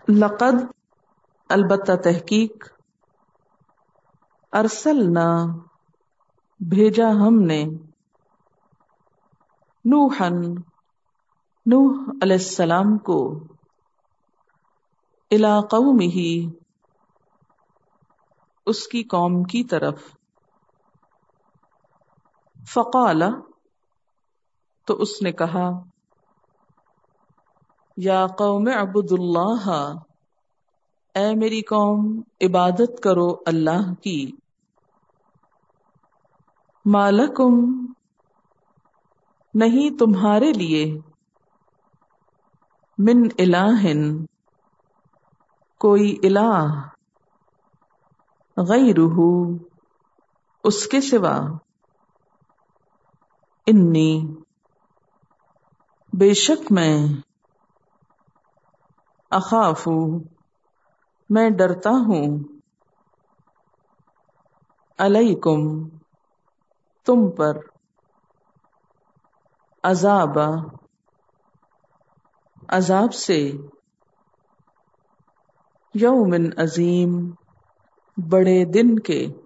لقد البتہ تحقیق ارسلنا بھیجا ہم نے نوح علیہ السلام کو الی قومہ اس کی قوم کی طرف فقال تو اس نے کہا یا قوم اعبدوا اللہ اے میری قوم عبادت کرو اللہ کی ما لکم نہیں تمہارے لیے من الہ کوئی الہ غیرہ اس کے سوا انی بے شک میں اخاف میں ڈرتا ہوں علیکم تم پر عذاب سے یوم عظیم بڑے دن کے